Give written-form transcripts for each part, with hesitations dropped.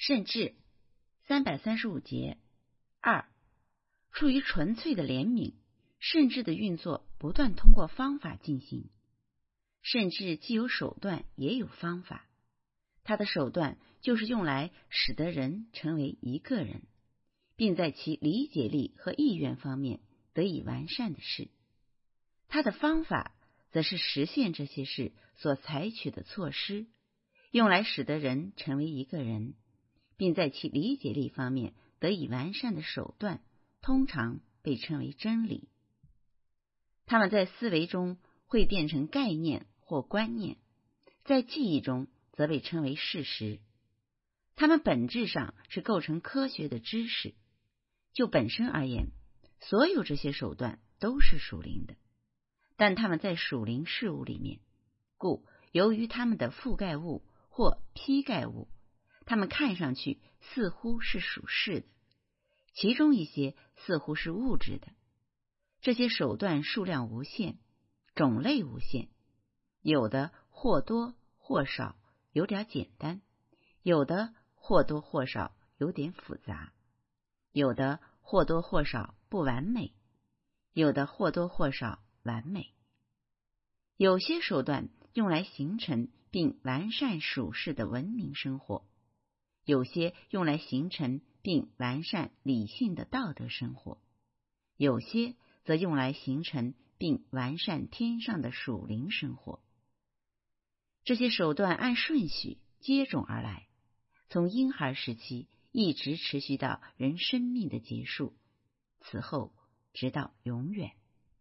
甚至335节2，出于纯粹的怜悯，甚至的运作不断通过方法进行。甚至既有手段也有方法，它的手段就是用来使得人成为一个人，并在其理解力和意愿方面得以完善的事。它的方法则是实现这些事所采取的措施，用来使得人成为一个人，并在其理解力方面得以完善的手段，通常被称为真理。它们在思维中会变成概念或观念，在记忆中则被称为事实。它们本质上是构成科学的知识。就本身而言，所有这些手段都是属灵的，但它们在属灵事物里面，故由于它们的覆盖物或披盖物，它们看上去似乎是属世的，其中一些似乎是物质的。这些手段数量无限，种类无限，有的或多或少，有点简单；有的或多或少，有点复杂；有的或多或少不完美；有的或多或少完美。有些手段用来形成并完善属世的文明生活，有些用来形成并完善理性的道德生活，有些则用来形成并完善天上的属灵生活。这些手段按顺序接踵而来，从婴孩时期一直持续到人生命的结束，此后直到永远。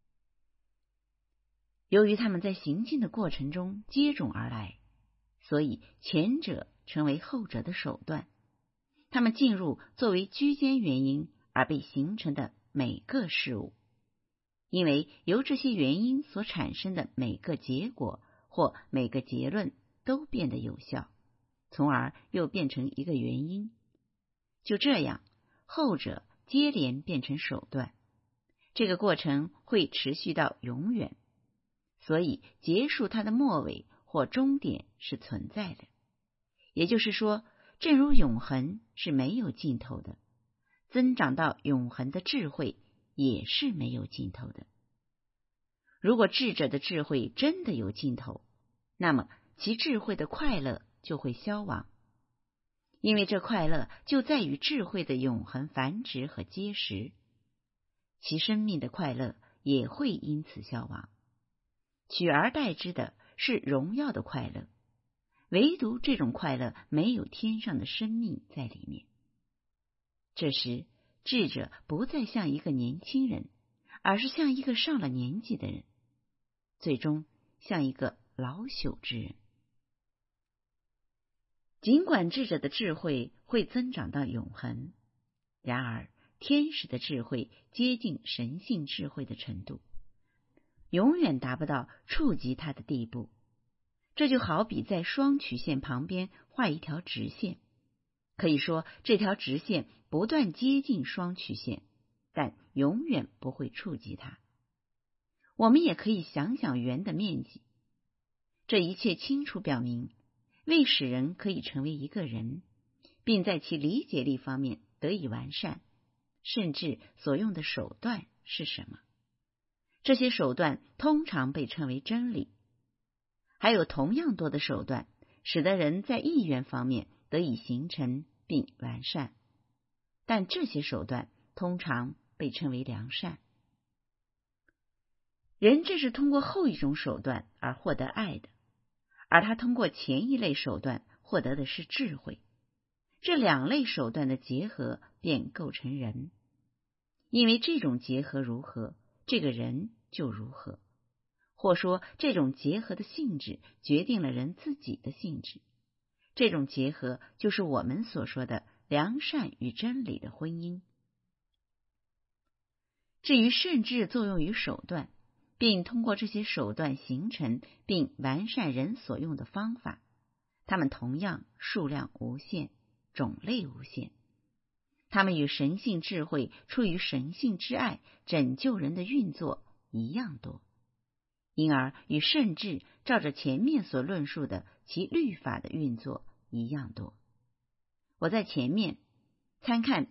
由于他们在行进的过程中接踵而来，所以前者成为后者的手段。他们进入作为居间原因而被形成的每个事物，因为由这些原因所产生的每个结果或每个结论都变得有效，从而又变成一个原因。就这样，后者接连变成手段，这个过程会持续到永远，所以结束它的末尾或终点是存在的。也就是说，正如永恒是没有尽头的，增长到永恒的智慧也是没有尽头的。如果智者的智慧真的有尽头，那么其智慧的快乐就会消亡，因为这快乐就在于智慧的永恒繁殖和结实，其生命的快乐也会因此消亡。取而代之的是荣耀的快乐，唯独这种快乐没有天上的生命在里面。这时，智者不再像一个年轻人，而是像一个上了年纪的人，最终像一个老朽之人。尽管智者的智慧会增长到永恒，然而天使的智慧接近神性智慧的程度，永远达不到触及它的地步。这就好比在双曲线旁边画一条直线，可以说这条直线不断接近双曲线，但永远不会触及它。我们也可以想想圆的面积。这一切清楚表明，为使人可以成为一个人，并在其理解力方面得以完善，甚至所用的手段是什么。这些手段通常被称为真理。还有同样多的手段，使得人在意愿方面得以形成并完善，但这些手段通常被称为良善。人正是通过后一种手段而获得爱的，而他通过前一类手段获得的是智慧。这两类手段的结合便构成人，因为这种结合如何，这个人就如何。或说，这种结合的性质决定了人自己的性质。这种结合就是我们所说的良善与真理的婚姻。至于甚至作用于手段，并通过这些手段形成并完善人所用的方法，它们同样数量无限，种类无限。它们与神性智慧出于神性之爱拯救人的运作一样多，因而与甚至照着前面所论述的其律法的运作一样多。 我在前面参看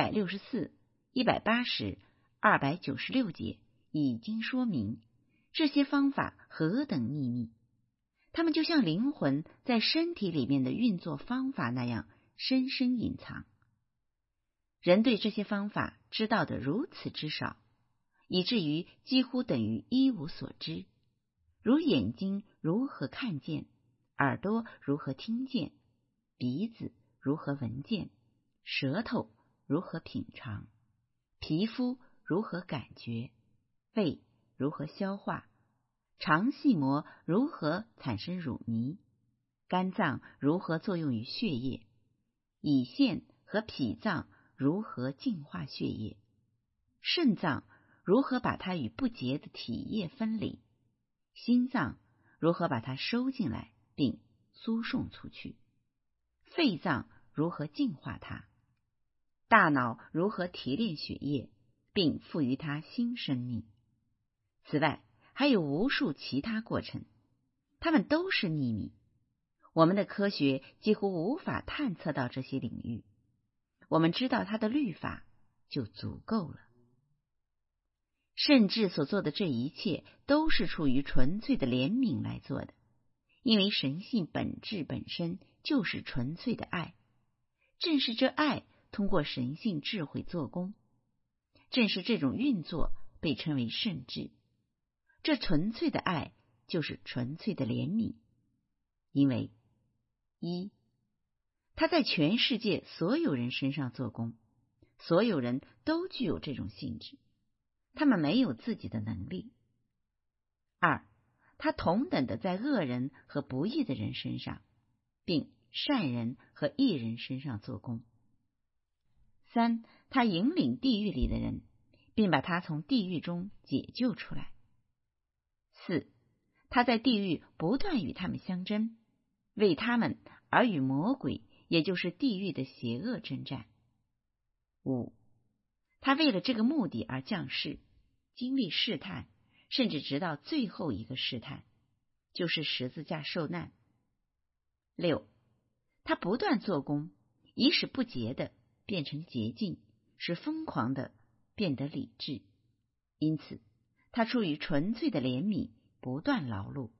164、180、296节已经说明，这些方法何等秘密，它们就像灵魂在身体里面的运作方法那样深深隐藏。人对这些方法知道的如此之少，以至于几乎等于一无所知。如眼睛如何看见，耳朵如何听见，鼻子如何闻见，舌头如何品尝，皮肤如何感觉，胃如何消化，肠系膜如何产生乳糜，肝脏如何作用于血液，胰腺和脾脏如何净化血液，肾脏如何把它与不洁的体液分离，心脏如何把它收进来并输送出去，肺脏如何净化它，大脑如何提炼血液并赋予它新生命。此外，还有无数其他过程，它们都是秘密。我们的科学几乎无法探测到这些领域，我们知道它的律法就足够了。圣智所做的这一切都是出于纯粹的怜悯来做的，因为神性本质本身就是纯粹的爱，正是这爱通过神性智慧做工，正是这种运作被称为圣智。这纯粹的爱就是纯粹的怜悯，因为一，他在全世界所有人身上做工，所有人都具有这种性质，他们没有自己的能力。二，他同等的在恶人和不义的人身上，并善人和义人身上做工。三，他引领地狱里的人，并把他从地狱中解救出来。四，他在地狱不断与他们相争，为他们而与魔鬼，也就是地狱的邪恶征战。五，他为了这个目的而降世，经历试探，甚至直到最后一个试探，就是十字架受难。六，他不断做工，以使不洁的变成洁净，使疯狂的变得理智。因此，他出于纯粹的怜悯，不断劳碌。